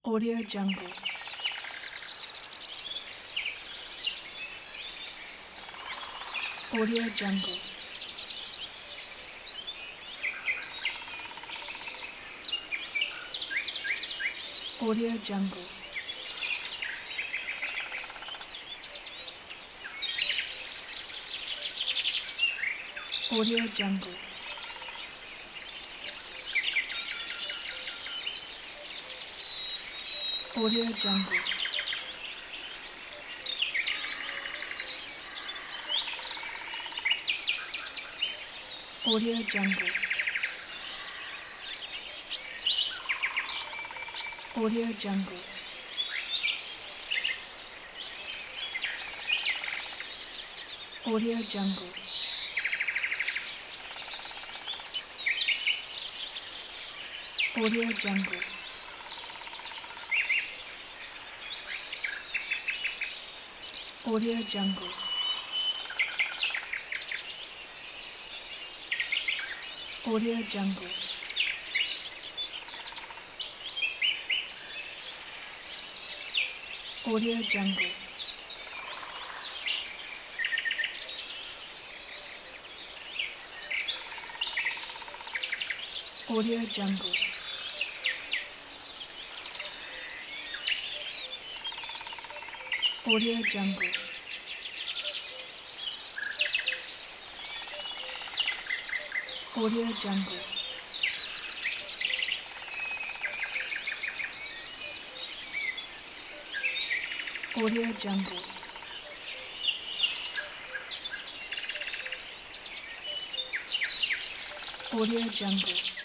Audio Jungle. Audio Jungle. Audio Jungle. Audio Jungle. Audio Jungle. Audio Jungle. Audio Jungle. Audio Jungle. Audio Jungle. Audio Jungle. Audio Jungle. Audio Jungle. Audio Jungle. Audio Jungle. Audio Jungle. Audio Jungle. Audio Jungle.